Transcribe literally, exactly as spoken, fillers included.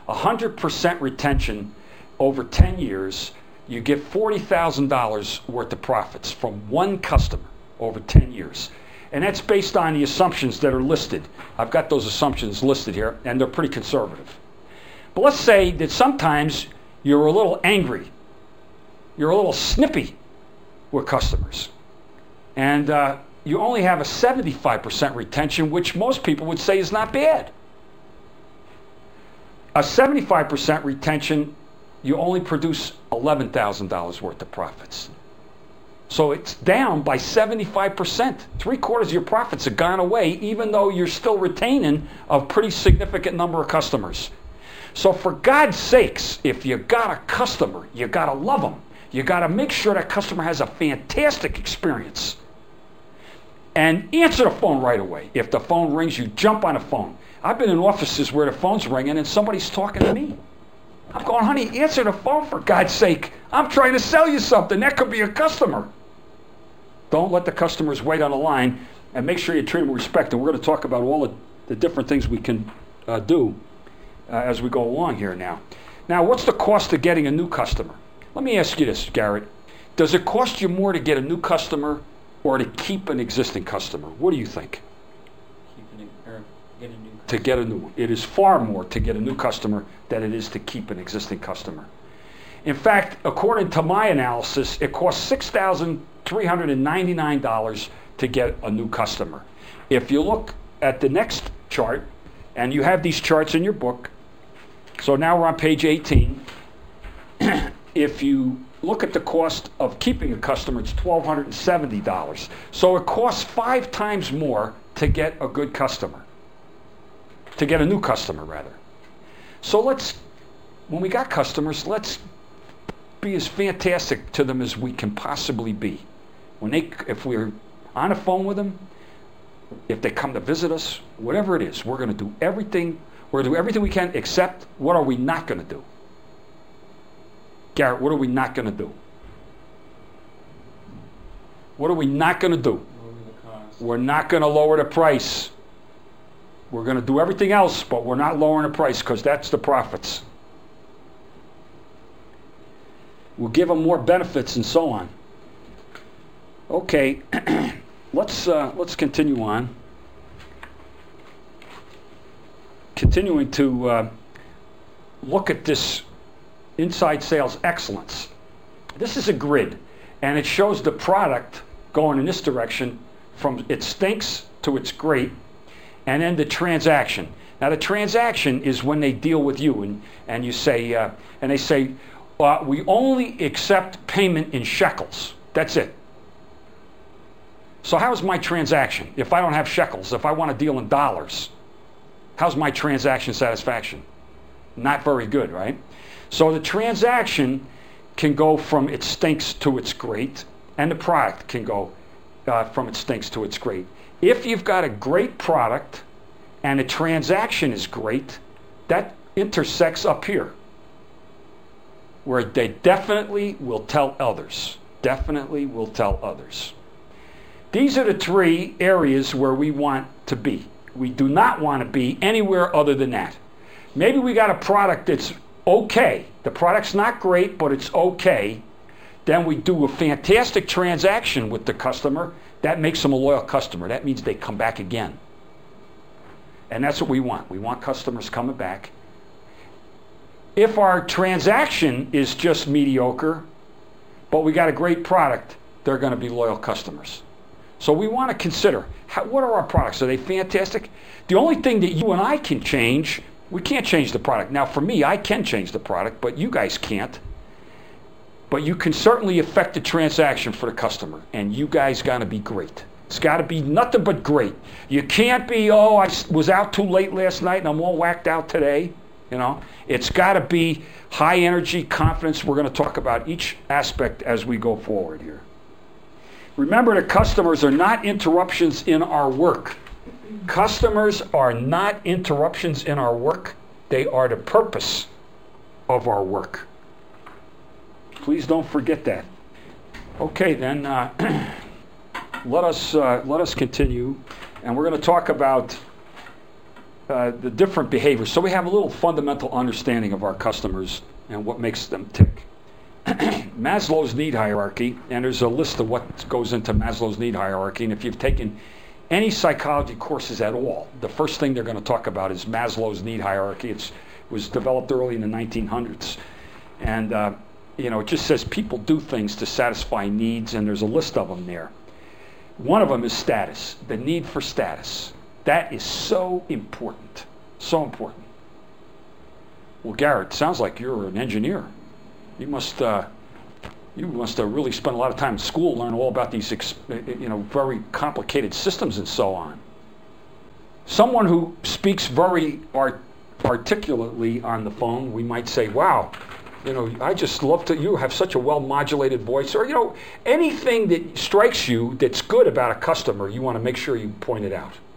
one hundred percent retention over ten years, you get forty thousand dollars worth of profits from one customer over ten years. And that's based on the assumptions that are listed. I've got those assumptions listed here, and they're pretty conservative. But let's say that sometimes you're a little angry. You're a little snippy with customers. And uh, you only have a seventy-five percent retention, which most people would say is not bad. A seventy-five percent retention, you only produce eleven thousand dollars worth of profits. So it's down by seventy-five percent. Three quarters of your profits have gone away, even though you're still retaining a pretty significant number of customers. So for God's sakes, if you got a customer, you got to love them. You got to make sure that customer has a fantastic experience. And answer the phone right away. If the phone rings, you jump on the phone. I've been in offices where the phone's ringing and somebody's talking to me. I'm going, honey, answer the phone for God's sake. I'm trying to sell you something. That could be a customer. Don't let the customers wait on the line, and make sure you treat them with respect. And we're going to talk about all the, the different things we can uh, do uh, as we go along here now. Now, what's the cost of getting a new customer? Let me ask you this, Garrett. Does it cost you more to get a new customer or to keep an existing customer? What do you think? Keep an, or get a new customer. To get a new one. It is far more to get a new customer than it is to keep an existing customer. In fact, according to my analysis, it costs six thousand three hundred ninety-nine dollars to get a new customer. If you look at the next chart, and you have these charts in your book, so now we're on page eighteen. If you look at the cost of keeping a customer, it's one thousand two hundred seventy dollars. So it costs five times more to get a good customer, to get a new customer rather. So let's, when we got customers, let's be as fantastic to them as we can possibly be. When they, if we're on the phone with them, if they come to visit us, whatever it is, we're going to do everything. We're going to do everything we can, except what are we not going to do? Garrett, what are we not going to do? What are we not going to do? Lower the cost. We're not going to lower the price. We're going to do everything else, but we're not lowering the price because that's the profits. We'll give them more benefits and so on. Okay, let's uh, let's continue on. Continuing to uh, look at this inside sales excellence. This is a grid, and it shows the product going in this direction from it stinks to it's great, and then the transaction. Now the transaction is when they deal with you, and and you say, uh, and they say, uh, we only accept payment in shekels. That's it. So how's my transaction if I don't have shekels? If I want to deal in dollars, how's my transaction satisfaction? Not very good, right? So the transaction can go from it stinks to it's great, and the product can go uh, from it stinks to it's great. If you've got a great product and the transaction is great, that intersects up here, where they definitely will tell others. Definitely will tell others. These are the three areas where we want to be. We do not want to be anywhere other than that. Maybe we got a product that's okay. The product's not great, but it's okay. Then we do a fantastic transaction with the customer. That makes them a loyal customer. That means they come back again. And that's what we want. We want customers coming back. If our transaction is just mediocre, but we got a great product, they're going to be loyal customers. So we want to consider, how, what are our products? Are they fantastic? The only thing that you and I can change, we can't change the product. Now for me, I can change the product, but you guys can't. But you can certainly affect the transaction for the customer, and you guys got to be great. It's got to be nothing but great. You can't be, oh, I was out too late last night and I'm all whacked out today. You know, it's got to be high energy, confidence. We're going to talk about each aspect as we go forward here. Remember, the customers are not interruptions in our work. Customers are not interruptions in our work. They are the purpose of our work. Please don't forget that. Okay, then uh, let us uh, let us continue, and we're going to talk about uh, the different behaviors, so we have a little fundamental understanding of our customers and what makes them tick. Maslow's need hierarchy, and there's a list of what goes into Maslow's need hierarchy, and if you've taken any psychology courses at all, the first thing they're going to talk about is Maslow's need hierarchy. It's, it was developed early in the nineteen hundreds. And uh, you know, it just says people do things to satisfy needs, and there's a list of them there. One of them is status, the need for status. That is so important, so important. Well, Garrett, sounds like you're an engineer. You must, uh, you must have really spent a lot of time in school, learn all about these, ex you know, very complicated systems and so on. Someone who speaks very art articulately on the phone, we might say, wow, you know, I just love to, you have such a well-modulated voice, or, you know, anything that strikes you that's good about a customer, you want to make sure you point it out.